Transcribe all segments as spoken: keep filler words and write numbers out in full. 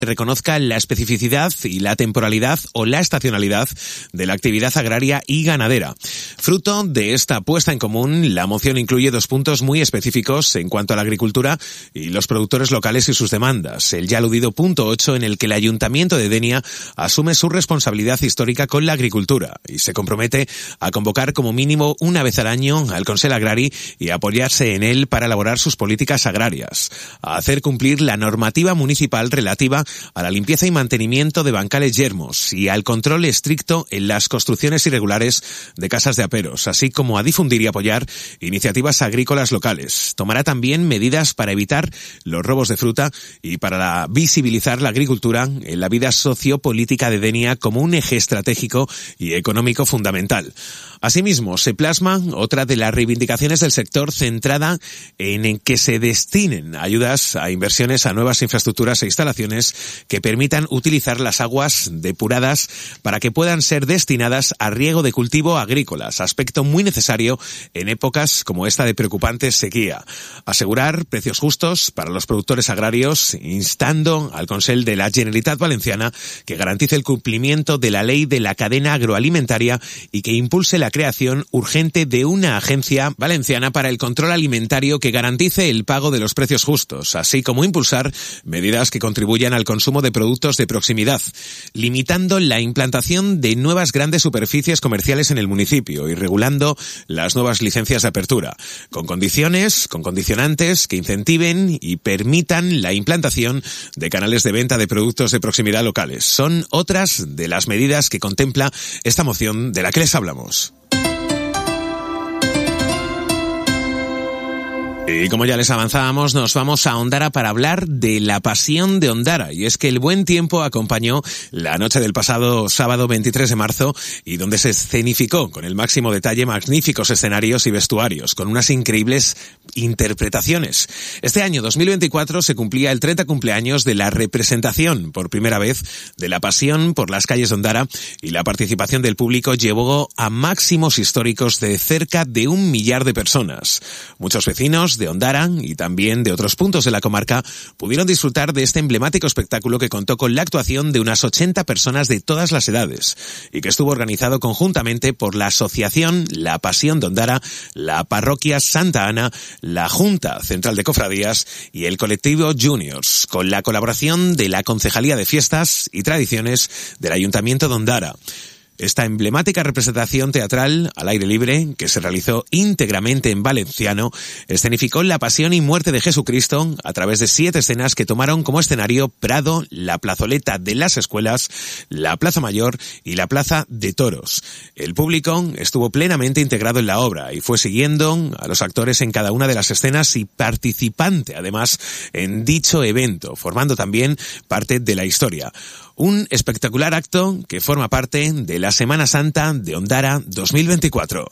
reconozca la especificidad y la temporalidad o la estacionalidad de la actividad agraria y ganadera. Fruto de esta puesta en común, la moción incluye dos puntos muy específicos en cuanto a la agricultura y los productores locales y sus demandas. El ya aludido punto ocho, en el que el Ayuntamiento de Denia asume su responsabilidad histórica con la agricultura y se compromete a convocar como mínimo una vez al año al Consell Agrari y a apoyarse en él para elaborar sus políticas agrarias, a hacer cumplir la normativa municipal relativa a la limpieza y mantenimiento de bancales yermos y al control estricto en las construcciones irregulares de casas de aperos, así como a difundir y apoyar iniciativas agrícolas locales. Tomará también medidas para evitar los robos de fruta y para la, visibilizar la agricultura en la vida sociopolítica de Denia como un eje estratégico y económico fundamental. Asimismo, se plasma otra de las reivindicaciones del sector, centrada en que se destinen ayudas a inversiones a nuevas infraestructuras e instalaciones que permitan utilizar las aguas depuradas para que puedan ser destinadas a riego de cultivo agrícolas, aspecto muy necesario en épocas como esta de preocupante sequía. Asegurar precios justos para los productores agrarios, instando al Consell de la Generalitat Valenciana que garantice el cumplimiento de la ley de la cadena agroalimentaria y que impulse la creación urgente de una agencia valenciana para el control alimentario que garantice el pago de los precios justos, así como impulsar medidas que contribuyan al consumo de productos de proximidad, limitando la implantación de nuevas grandes superficies comerciales en el municipio y regulando las nuevas licencias de apertura, con condiciones, con condicionantes que incentiven y permitan la implantación de canales de venta de productos de proximidad locales. Son otras de las medidas que contempla esta moción de la que les hablamos. Y como ya les avanzábamos, nos vamos a Ondara para hablar de la Pasión de Ondara. Y es que el buen tiempo acompañó la noche del pasado sábado veintitrés de marzo y donde se escenificó con el máximo detalle magníficos escenarios y vestuarios, con unas increíbles interpretaciones. Este año dos mil veinticuatro se cumplía el treinta cumpleaños de la representación por primera vez de la Pasión por las calles de Ondara y la participación del público llevó a máximos históricos de cerca de un millar de personas. Muchos vecinos de Ondara y también de otros puntos de la comarca pudieron disfrutar de este emblemático espectáculo que contó con la actuación de unas ochenta personas de todas las edades y que estuvo organizado conjuntamente por la Asociación La Pasión de Ondara, la Parroquia Santa Ana, la Junta Central de Cofradías y el colectivo Juniors, con la colaboración de la Concejalía de Fiestas y Tradiciones del Ayuntamiento de Ondara. Esta emblemática representación teatral al aire libre, que se realizó íntegramente en valenciano, escenificó la pasión y muerte de Jesucristo a través de siete escenas que tomaron como escenario Prado, la plazoleta de las escuelas, la Plaza Mayor y la Plaza de Toros. El público estuvo plenamente integrado en la obra y fue siguiendo a los actores en cada una de las escenas y participante además en dicho evento, formando también parte de la historia. Un espectacular acto que forma parte de la Semana Santa de Ondara dos mil veinticuatro.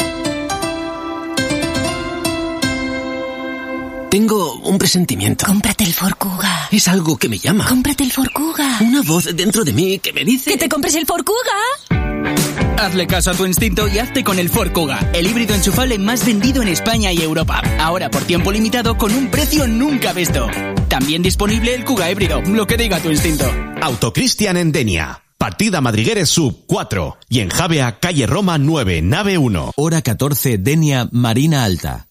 Tengo un presentimiento. Cómprate el Ford Kuga. Es algo que me llama. Cómprate el Ford Kuga. Una voz dentro de mí que me dice... ¡Que te compres el Ford Kuga! Hazle caso a tu instinto y hazte con el Ford Kuga, el híbrido enchufable más vendido en España y Europa. Ahora por tiempo limitado con un precio nunca visto. También disponible el Kuga híbrido, lo que diga tu instinto. Autocristian en Denia. Partida Madrigueres Sub cuatro. Y en Javea, calle Roma nueve, nave uno. Hora catorce, Denia, Marina Alta.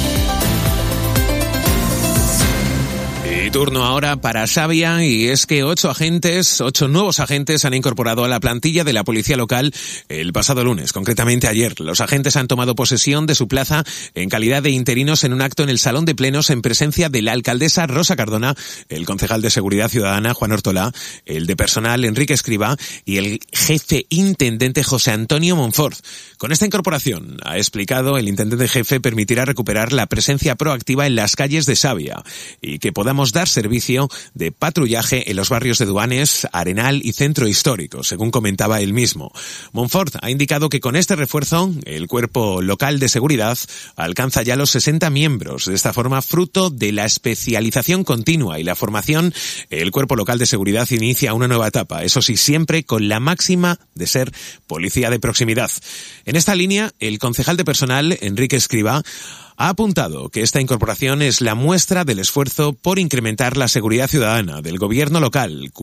Y turno ahora para Xavia, y es que ocho agentes, ocho nuevos agentes han incorporado a la plantilla de la policía local el pasado lunes, concretamente ayer. Los agentes han tomado posesión de su plaza en calidad de interinos en un acto en el Salón de Plenos en presencia de la alcaldesa Rosa Cardona, el concejal de Seguridad Ciudadana Juan Ortolá, el de Personal Enrique Escriba y el jefe intendente José Antonio Monfort. Con esta incorporación, ha explicado el intendente jefe, permitirá recuperar la presencia proactiva en las calles de Xavia y que podamos dar servicio de patrullaje en los barrios de Duanes, Arenal y Centro Histórico, según comentaba él mismo. Monfort ha indicado que con este refuerzo, el cuerpo local de seguridad alcanza ya los sesenta miembros. De esta forma, fruto de la especialización continua y la formación, el cuerpo local de seguridad inicia una nueva etapa, eso sí, siempre con la máxima de ser policía de proximidad. En esta línea, el concejal de Personal, Enrique Escriba, Ha apuntado que esta incorporación es la muestra del esfuerzo por incrementar la seguridad ciudadana del gobierno local.